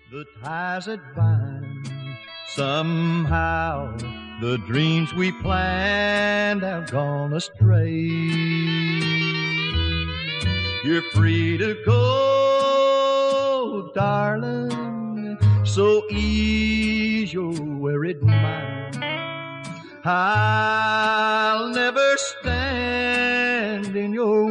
The ties that bind, somehow the dreams we planned have gone astray. You're free to go, darling, so ease your worried mind. I'll never stand in your